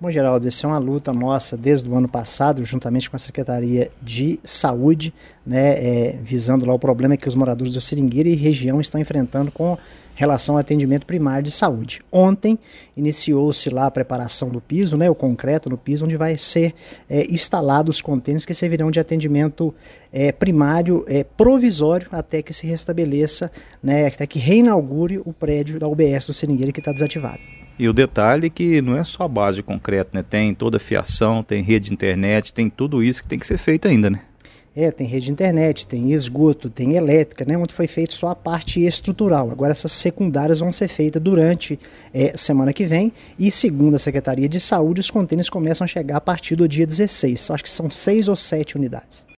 Bom, Geraldo, essa é uma luta nossa desde o ano passado, juntamente com a Secretaria de Saúde, né, visando lá o problema que os moradores do Seringueira e região estão enfrentando com relação ao atendimento primário de saúde. Ontem iniciou-se lá a preparação do piso, né, o concreto no piso, onde vai ser instalados os contêineres que servirão de atendimento primário provisório até que se restabeleça, né, até que reinaugure o prédio da UBS do Seringueira que está desativado. E o detalhe é que não é só a base de concreto, né? Tem toda a fiação, tem rede de internet, tem tudo isso que tem que ser feito ainda, né? Tem rede de internet, tem esgoto, tem elétrica, né? Onde foi feito só a parte estrutural. Agora essas secundárias vão ser feitas durante semana que vem e, segundo a Secretaria de Saúde, os contêineres começam a chegar a partir do dia 16. Acho que são 6 ou 7 unidades.